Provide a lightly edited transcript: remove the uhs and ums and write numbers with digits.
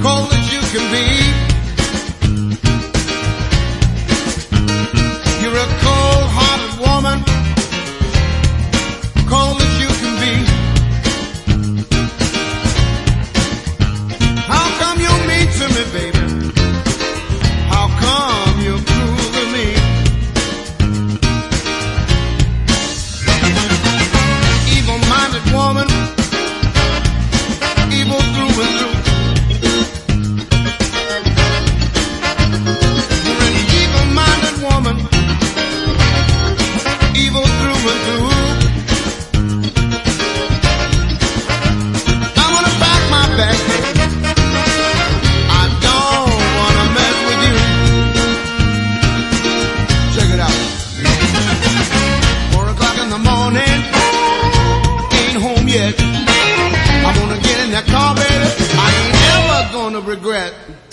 cold as you can be. You're a cold-hearted woman, cold as you can be. How come you're mean to me, baby? How come you're cruel to me? Evil-minded woman, evil through and through. You're an evil-minded woman, evil through and through. I'm gonna pack my bag, baby. I don't wanna mess with you. Check it out. 4 o'clock in the morning, ain't home yet. I'm gonna get in that car, baby. I ain't ever gonna regret.